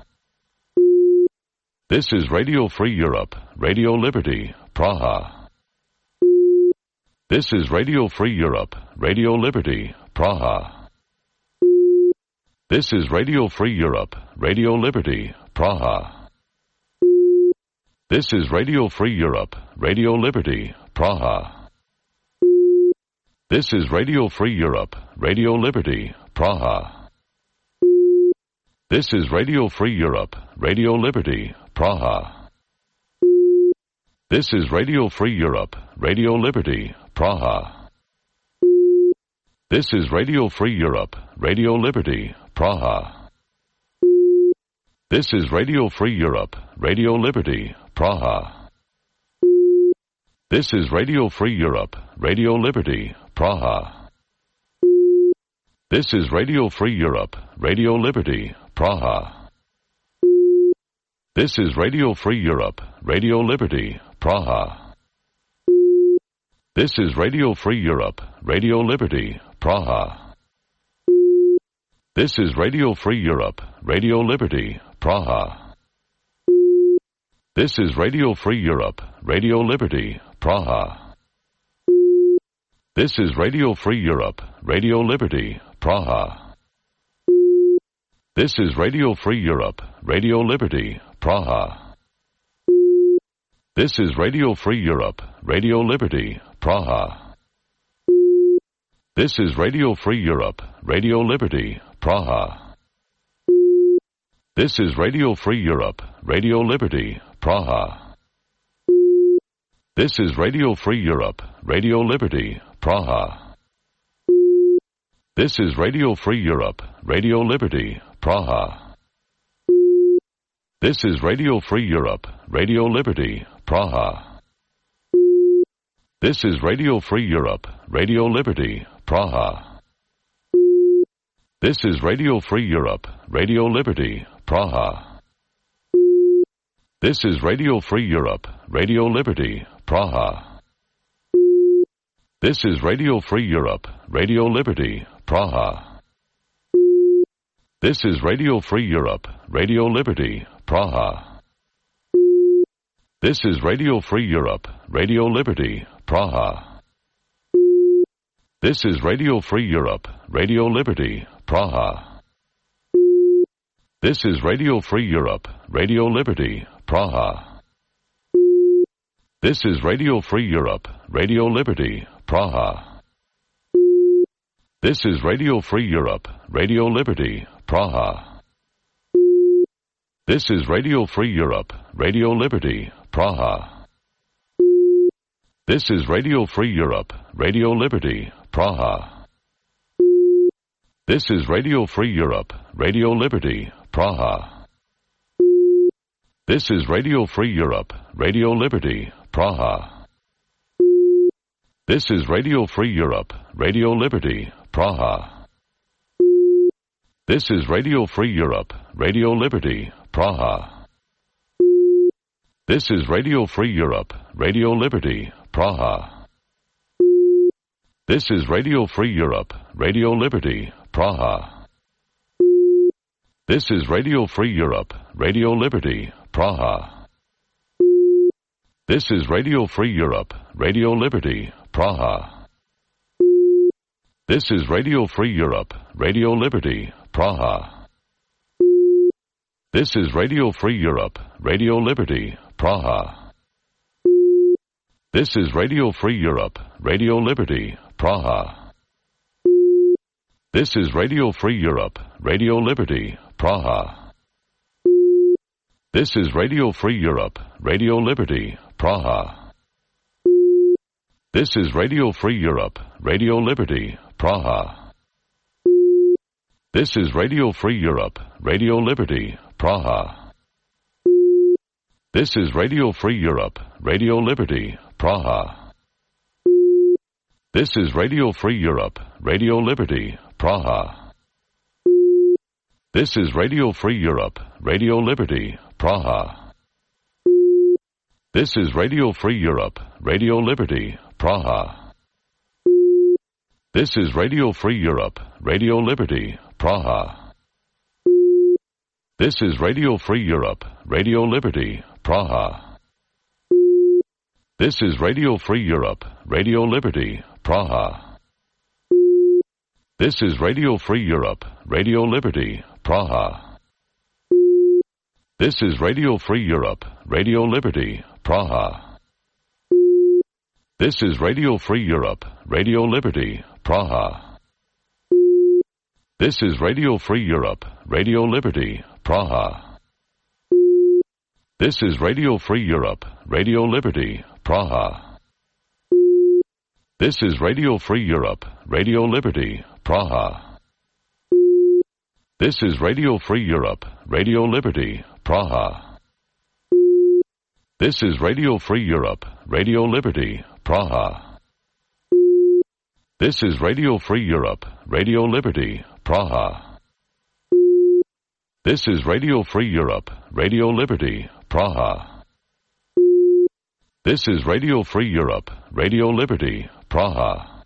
This is Radio Free Europe, Radio Liberty, Praha. This is Radio Free Europe, Radio Liberty, Praha. This is Radio Free Europe, Radio Liberty, Praha. This is Radio Free Europe, Radio Liberty, Praha. This is Radio Free Europe, Radio Liberty, Praha. This is Radio Free Europe, Radio Liberty, Praha. This is Radio Free Europe, Radio Liberty, Praha. This is Radio Free Europe, Radio Liberty, Praha. This is Radio Free Europe, Radio Liberty, Praha. This is Radio Free Europe, Radio Liberty, Praha. This is Radio Free Europe, Radio Liberty, Praha. This is Radio Free Europe, Radio Liberty, Praha. This is Radio Free Europe, Radio Liberty, Praha. This is Radio Free Europe, Radio Liberty, Praha. This is Radio Free Europe, Radio Liberty, Praha. This is Radio Free Europe, Radio Liberty, Praha. This is Radio Free Europe, Radio Liberty, Praha. This is Radio Free Europe, Radio Liberty, Praha. This is Radio Free Europe, Radio Liberty, Praha. This is Radio Free Europe, Radio Liberty, Praha. This is Radio Free Europe, Radio Liberty, Praha. This is Radio Free Europe, Radio Liberty, Praha. This is Radio Free Europe, Radio Liberty, Praha. This is Radio Free Europe, Radio Liberty, Praha. This is Radio Free Europe, Radio Liberty, Praha. This is Radio Free Europe, Radio Liberty, Praha. This is Radio Free Europe, Radio Liberty, Praha. This is Radio Free Europe, Radio Liberty, Praha. This is Radio Free Europe, Radio Liberty, Praha. This is Radio Free Europe, Radio Liberty, Praha. This is Radio Free Europe, Radio Liberty, Praha. This is Radio Free Europe, Radio Liberty, Praha. This is Radio Free Europe, Radio Liberty, Praha. This is Radio Free Europe, Radio Liberty, Praha. This is Radio Free Europe, Radio Liberty, Praha. This is Radio Free Europe, Radio Liberty, Praha. This is Radio Free Europe, Radio Liberty, Praha. This is Radio Free Europe, Radio Liberty, Praha. This is Radio Free Europe, Radio Liberty, Praha. This is Radio Free Europe, Radio Liberty, Praha. This is Radio Free Europe, Radio Liberty, Praha. This is Radio Free Europe, Radio Liberty, Praha. This is Radio Free Europe, Radio Liberty, Praha. This is Radio Free Europe, Radio Liberty, Praha. This is Radio Free Europe, Radio Liberty, Praha. This is Radio Free Europe, Radio Liberty, Praha. This is Radio Free Europe, Radio Liberty, Praha. This is Radio Free Europe, Radio Liberty, Praha. This is Radio Free Europe, Radio Liberty, Praha. This is Radio Free Europe, Radio Liberty, Praha. This is Radio Free Europe, Radio Liberty, Praha. This is Radio Free Europe, Radio Liberty, Praha. This is Radio Free Europe, Radio Liberty, Praha. This is Radio Free Europe, Radio Liberty, Praha. This is Radio Free Europe, Radio Liberty, Praha. This is Radio Free Europe, Radio Liberty, Praha. This is Radio Free Europe, Radio Liberty, Praha. This is Radio Free Europe, Radio Liberty, Praha. This is Radio Free Europe, Radio Liberty, Praha. This is Radio Free Europe, Radio Liberty, Praha. This is Radio Free Europe, Radio Liberty, Praha. This is Radio Free Europe, Radio Liberty, Praha. This is Radio Free Europe, Radio Liberty, Praha. This is Radio Free Europe, Radio Liberty, Praha. This is Radio Free Europe, Radio Liberty, Praha. This is Radio Free Europe, Radio Liberty, Praha. This is Radio Free Europe, Radio Liberty, Praha. This is Radio Free Europe, Radio Liberty, Praha.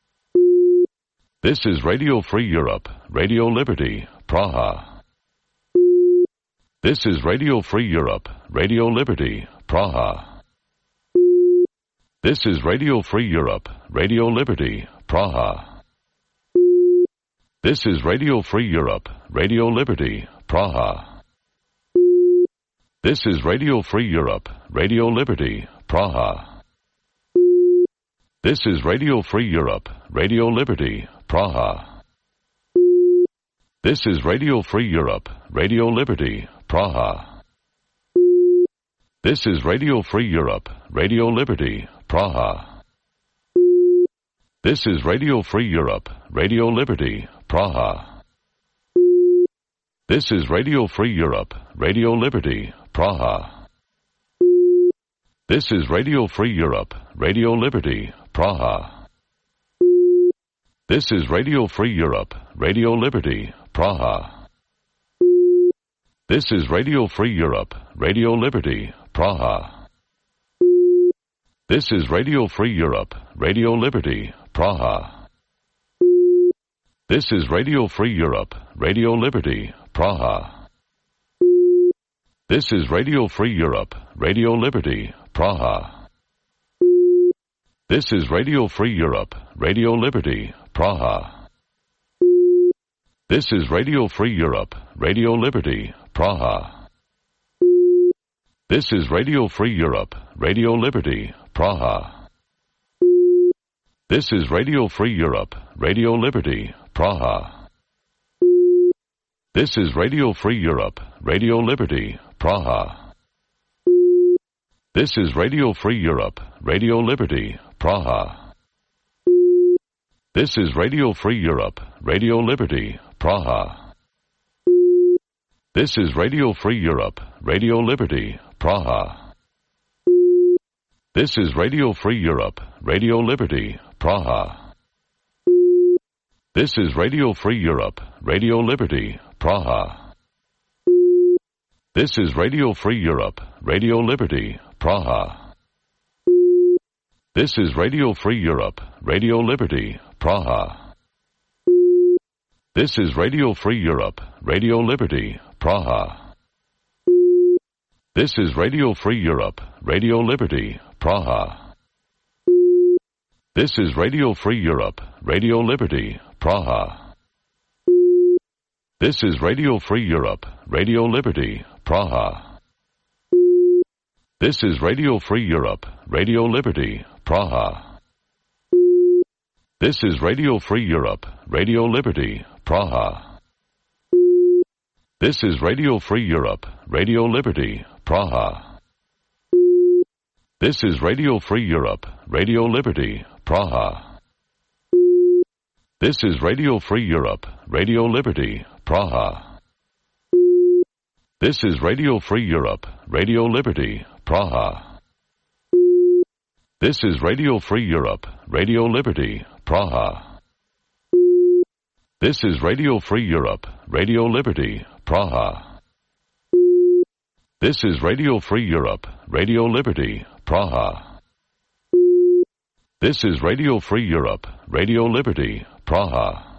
This is Radio Free Europe, Radio Liberty, Praha. This is Radio Free Europe, Radio Liberty, Praha. This is Radio Free Europe, Radio Liberty, Praha. This is Radio Free Europe, Radio Liberty, Praha. This is Radio Free Europe, Radio Liberty, Praha. This is Radio Free Europe, Radio Liberty, Praha. This is Radio Free Europe, Radio Liberty, Praha. This is Radio Free Europe, Radio Liberty, Praha. This is Radio Free Europe, Radio Liberty, Praha. This is Radio Free Europe, Radio Liberty, Praha. This is Radio Free Europe, Radio Liberty, Praha. This is Radio Free Europe, Radio Liberty, Praha. This is Radio Free Europe, Radio Liberty, Praha. This is Radio Free Europe, Radio Liberty, Praha. This is Radio Free Europe, Radio Liberty, Praha. This is Radio Free Europe, Radio Liberty, Praha. This is Radio Free Europe, Radio Liberty, Praha. This is Radio Free Europe, Radio Liberty, Praha. This is Radio Free Europe, Radio Liberty, Praha. This is Radio Free Europe, Radio Liberty, Praha. This is Radio Free Europe, Radio Liberty, Praha. This is Radio Free Europe, Radio Liberty, Praha. This is Radio Free Europe, Radio Liberty, Praha. This is Radio Free Europe, Radio Liberty, Praha. This is Radio Free Europe, Radio Liberty, Praha. This is Radio Free Europe, Radio Liberty, Praha. This is Radio Free Europe, Radio Liberty, Praha. This is Radio Free Europe, Radio Liberty, Praha. This is Radio Free Europe, Radio Liberty, Praha. This is Radio Free Europe, Radio Liberty, Praha. This is Radio Free Europe, Radio Liberty, Praha. This is Radio Free Europe, Radio Liberty, Praha. This is Radio Free Europe, Radio Liberty, Praha. This is Radio Free Europe, Radio Liberty, Praha. This is Radio Free Europe, Radio Liberty, Praha. This is Radio Free Europe, Radio Liberty, Praha. This is Radio Free Europe, Radio Liberty, Praha. This is Radio Free Europe, Radio Liberty, Praha. This is Radio Free Europe, Radio Liberty, Praha. This is Radio Free Europe, Radio Liberty, Praha. This is Radio Free Europe, Radio Liberty, Praha. This is Radio Free Europe, Radio Liberty, Praha.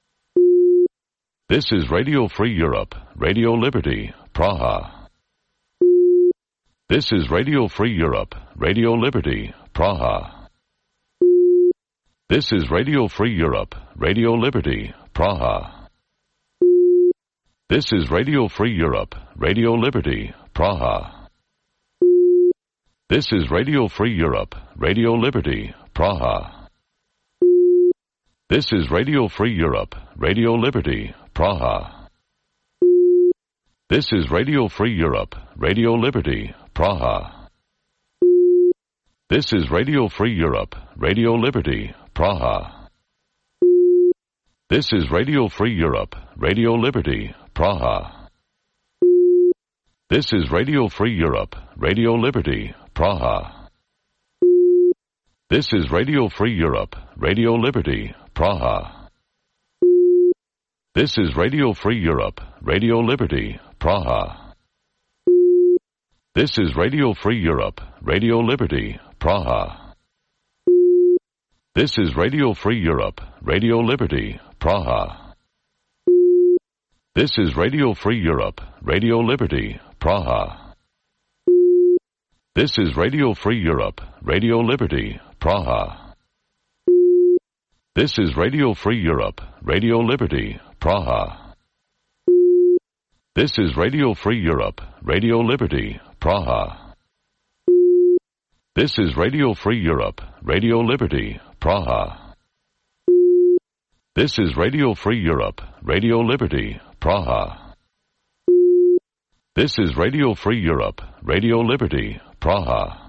This is Radio Free Europe, Radio Liberty, Praha. This is Radio Free Europe, Radio Liberty, Praha. This is Radio Free Europe, Radio Liberty, Praha. This is Radio Free Europe, Radio Liberty, Praha. This is Radio Free Europe, Radio Liberty, Praha. This is Radio Free Europe, Radio Liberty, Praha. This is Radio Free Europe, Radio Liberty, Praha. This is Radio Free Europe, Radio Liberty, Praha. This is Radio Free Europe, Radio Liberty, Praha. This is Radio Free Europe, Radio Liberty, Praha. This is Radio Free Europe, Radio Liberty, Praha. This is Radio Free Europe, Radio Liberty, Praha. This is Radio Free Europe, Radio Liberty, Praha. This is Radio Free Europe, Radio Liberty, Praha. This is Radio Free Europe, Radio Liberty, Praha. This is Radio Free Europe, Radio Liberty, Praha. This is Radio Free Europe, Radio Liberty, Praha. This is Radio Free Europe, Radio Liberty, Praha. This is Radio Free Europe, Radio Liberty, Praha. This is Radio Free Europe, Radio Liberty, Praha. This is Radio Free Europe, Radio Liberty, Praha.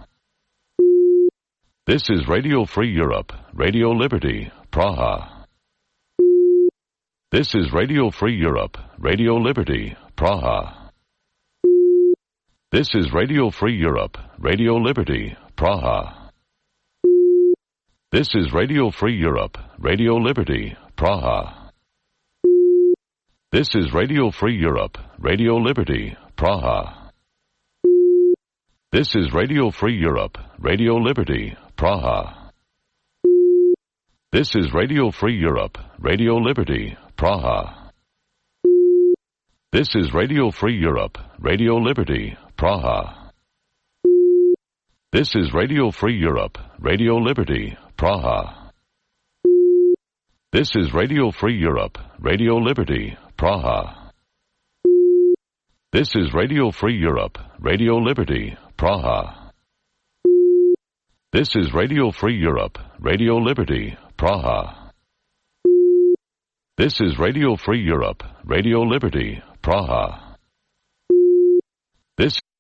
This is Radio Free Europe, Radio Liberty, Praha. This is Radio Free Europe, Radio Liberty, Praha. This is Radio Free Europe, Radio Liberty, Praha. This is Radio Free Europe, Radio Liberty, Praha. This is Radio Free Europe, Radio Liberty, Praha. This is Radio Free Europe, Radio Liberty, Praha. This is Radio Free Europe, Radio Liberty, Praha. This is Radio Free Europe, Radio Liberty, Praha. This is Radio Free Europe, Radio Liberty, Praha. This is Radio Free Europe, Radio Liberty, Praha. This is Radio Free Europe, Radio Liberty, Praha. This is Radio Free Europe, Radio Liberty, Praha. This is Radio Free Europe, Radio Liberty, Praha. This